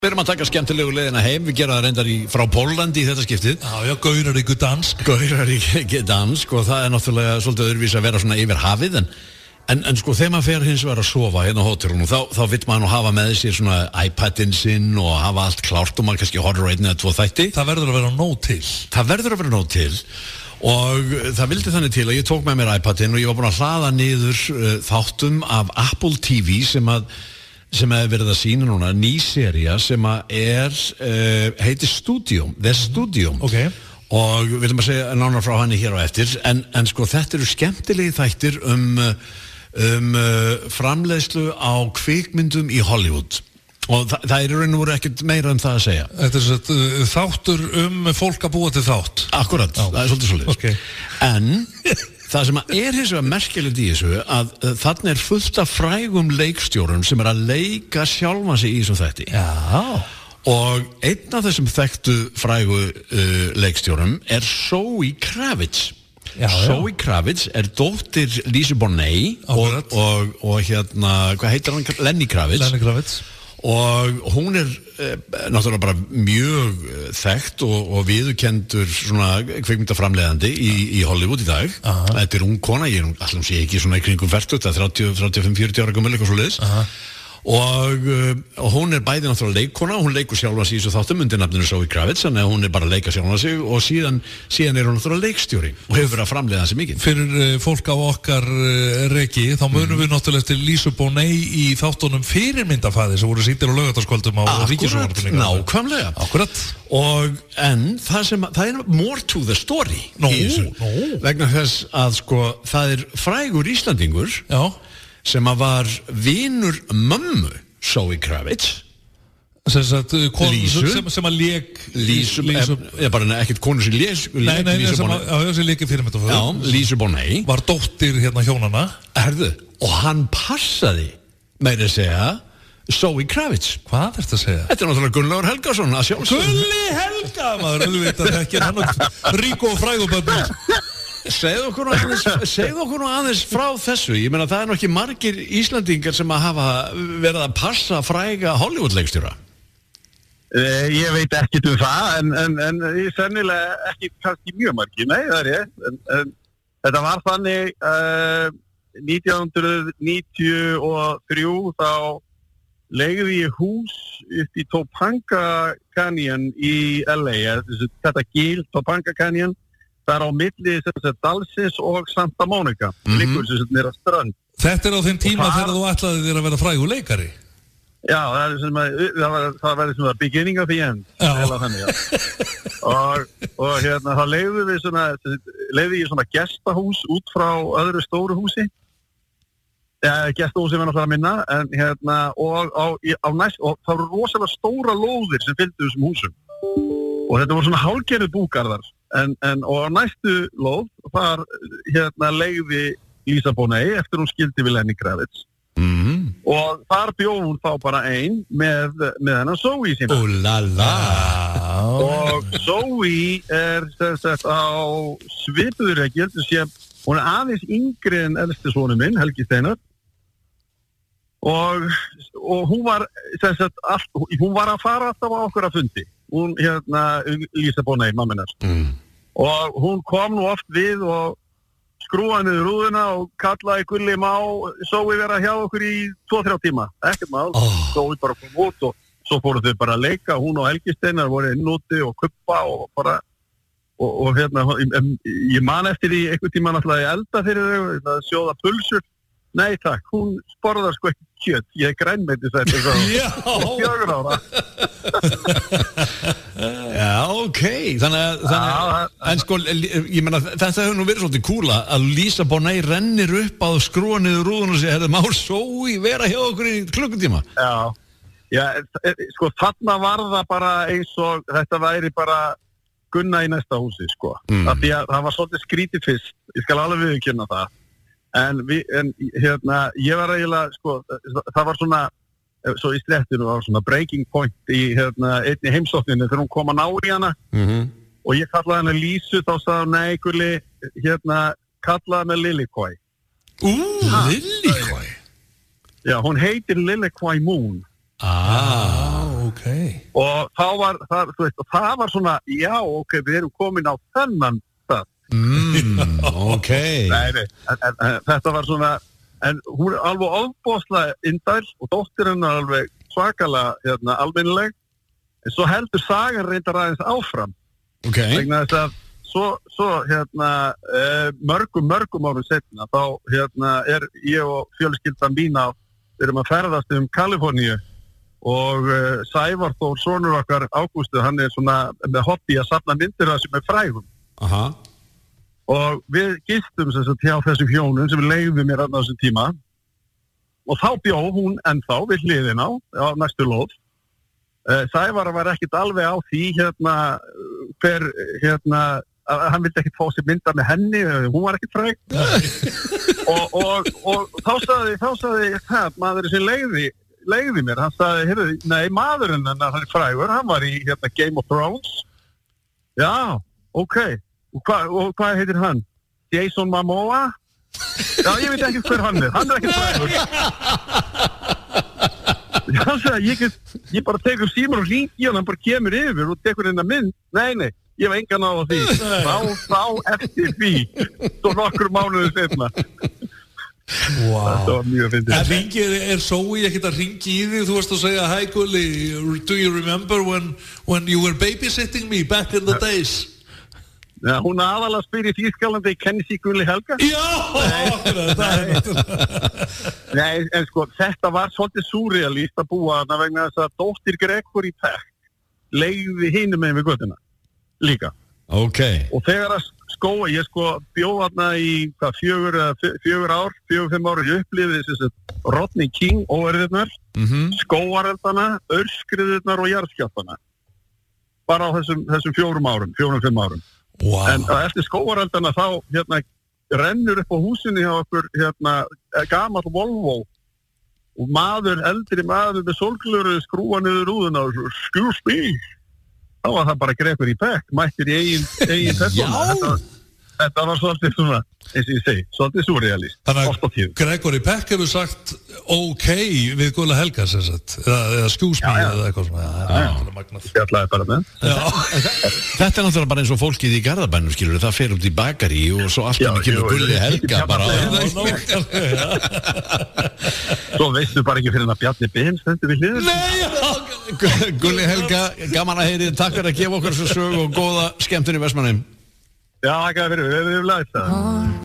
Við erum að taka skemmtilegu leiðina heim, við gerum það reyndar frá Pólandi í þetta skiptið. Já, Gauraríku dansk. Gauraríku dansk og það náttúrulega svolítið öðruvísi að vera svona yfir hafið en sko þegar maður fer hins vegar að sofa hérna á hótelunum þá vill maður nú hafa með sér svona iPadin sinn og hafa allt klárt og maður kannski horfir á einn eða tvo þætti. Það verður að vera nóg til. Það verður að vera nóg til og það vildi þannig til að ég tók með mér iPadin og ég var búin að hlaða niður þáttum af Apple TV sem hefur verið að sýna núna ný sería sem heitir Studium, The Studium. Okay. Og við viljum að segja nánar frá henni hér á eftir en sko þetta eru skemmtilegi þættir framleiðslu á kvikmyndum í Hollywood og það er raun og veru ekkert meira það að segja. Þetta er þáttur fólk að búa til þátt. Akkurat, það er svolítið svoleiðis. Okay. En það sem er hins vegar merkilegt í þessu að þarna er fullt af frægum leikstjórum sem að leika sjálfa sig í þessu þætti. Já. Og einn af þessum þekktu frægu leikstjórum er Zoe Kravitz. Zoe Kravitz er dóttir Lise Bonet og hérna, hvað heitir hann? Lenny Kravitz. Lenny Kravitz. Og hún er náttúrulega bara mjög þekkt og viðurkendur svona kvikmyndaframleiðandi í Hollywood í dag. Þetta er ung kona, ég allum sé ekki svona í kringum 40, 35-40 ára gömul eitthvað svoleiðis. Og hún er bæði náttúrulega leikkona og hún leikur sjálfa sig í þessu þáttum undir nafninu Zoe Kravitz, þannig að hún er bara að leika sjálfa sig og síðan er hún náttúrulega leikstjóri og hefur verið að framleiða þessi mikið. Fyrir fólk á okkar reki þá munum við náttúrulega eftir Lise Bonet í þáttunum fyrirmyndafæði sem voru sýndir á laugardagskvöldum á Ríkissjónvarpinu. Nákvæmlega. Akkurat. En það er more to the story í þessu. Vegna þess að sko það er frægur Íslandingur. Já. Sem að var vinur mömmu Zoe Kravitz sem að lék Lísu bara ekkert konu sem lék sem lék í fyrirmyndaföðu. Já, Lise Bonet var dóttir hérna hjónanna. Herðu, og hann passaði meira að segja Zoe Kravitz. Hvað er þetta að segja? Þetta er náttúrulega Gunnlaugur Helgason að sjálfsögðu. Gulli Helga, maður, auðvitað ekki hann og ríku og fræguböndum. Segðu okkur nú aðeins frá þessu. Ég meina það er nú ekki margir Íslandingar sem að hafa verið að passa fræga Hollywood-leikstjóra. Ég veit ekkert það en ég sennilega ekki kannski mjög margir. Nei, það er ég. En þetta var þannig 1993 þá leigði ég hús upp í Topanga Canyon í LA. Þetta gil Topanga Canyon. Það er á milli Dalsins og Santa Monica. Liggur sem nýra strand. Þetta er á þeim tíma þegar þú ætlaði þér að vera frægur leikari? Já, það verður svona beginning of the end. Og hérna, þá leigði ég svona gestahús út frá öðru stóru húsi. Gestahúsi var náttúrulega minna, en hérna, og það voru rosalega stóra lóðir sem fylgdu þessum húsum. Og þetta voru svona hálfgerðir búgarðar. Og á næstu lóð þar hérna leigði Lise Bonet eftir hún skildi við Lenny Kravitz. Og þar bjó hún þá bara ein með hennar Zoe sína. Og Zoe er sagt á svipuður ekki, hún er aðeins yngri en elsti sonur minn, Helgi Steinar. Og hún var hún var að fara alltaf á okkur að fundi. Hún Lise Bonet, mamminar. Og hún kom nú oft við og skrúaði niður rúðuna og kallaði Gulli má Zoe vera hjá okkur í 2-3 tíma. Ekkert mál. Zoe bara kom út og svo fóru þau bara að leika. Hún og Helgi Steinar voru innúti og kuppa og bara og hérna, ég man eftir því einhvern tíma náttúrulega ég elda fyrir þau, sjóða pulsur. Nei takk, hún borðar sko ekki kjöt, ég grænmetisætt Já 4 ára. Já, ok, þannig en sko, ég meina þetta hefur nú verið svolítið kúla að Lise Bonet rennir upp á skrúa niður rúðun og segja, hefði má Zoe vera hjá okkur í klukkutíma. Já, sko þarna var það bara eins og þetta væri bara Gunna í næsta húsi, sko. Af því að það var svolítið skrítið fyrst, ég skal alveg viðurkenna það. En hérna, ég var eiginlega, sko, það var svona, svo í sléttinu var svona breaking point í einni heimsókninni þegar hún kom að ná í hana. Og ég kallaði hana Lísu, þá sagði hún, nei, Gulli, kallaði hana Lillikoi. Lillikoi? Já, hún heitir Lillikoi Moon. og þá var það, þú veist, og það var svona, já, ok, við erum komin á þennan stað. Ok. Nei, en þetta var svona, en hún er alveg ofboðslega indæl og dóttirinn er alveg svakalega almennileg, en svo heldur sagan reyndar aðeins áfram. Ok. Vegna þess að svo mörgum árum seinna þá er ég og fjölskyldan mína við erum að ferðast Kaliforníu og Sævar Þór, sonur okkar Ágústu, hann er svona með hobby að safna myndir af sem er frægum. Aha. Og við gistum sem sagt hjá þessum hjónum sem leigðu mér á þessum tíma og þá bjó hún ennþá við hliðina á næstu lóð. Sævar var ekkert alveg á því hann vildi ekkert fá sér mynda með henni, hún var ekkert fræg og þá sagði maðurinn sem leigði mér, hann sagði, heyrðu, nei, maðurinn hann er frægur, hann var í Game of Thrones. Já, ok, og hvað heitir hann? Jason Momoa? Já, ég veit ekki hver hann er ekkert frægur. Hann sagði, ég bara tekur símar og hringi og hann bara kemur yfir og tekur hérna mynd. Nei, ég hef engan á því. Þá eftir því. Svo nokkur mánuður seinna. Wow. Þetta var mjög fyndið. En ringið Zoe ekkert að ringi í þig? Þú varst að segja, hi Gulli, do you remember when you were babysitting me back in the days? Já, hún aðalega spyr í Þýskalandi, kenni sig Gulli Helga? Já! Nei, en sko, þetta var svolítið súrrealíst að búa þarna vegna þess að dóttir Gregory Peck leigði hinum með við göttuna líka. Ok. Og þegar að ég bjó þarna í 4 ár, 4-5 ár, ég upplifði þessi Rodney King óeirðirnar, skógareldana, aurskriðirnar og jarðskjálftana. Bara á þessum 4-5 árum. Wow. En eftir skógareldana þá rennur upp á húsinni hjá okkur gamall Volvo og eldri maður með sólglöru skrúa niður rúðuna og excuse me. Þá var það bara Gregory Peck, mættir í eigin persónu. Þetta var svolítið svona, eins og ég segi, svolítið súrrealist. Þannig að Gregory Peck hefur sagt ok við Gulli Helga sem sagt, eða excuse me eða eitthvað svona. Já, magnað. Ég ætlaði bara með. Þetta er náttúrulega bara eins og fólkið í Garðabænum, skilur, það fer út í bakari og svo alltaf kemur Gulli Helga bara. Svo veistu bara ekki fyrir að Bjarni Ben stendur við hliðina. Nei, Gulli Helga, gaman að heyri, takk fyrir að gefa okkur svo sög og góða skemmtun í Vestmannaeyjum. Já, það er fyrir, við erum læst það.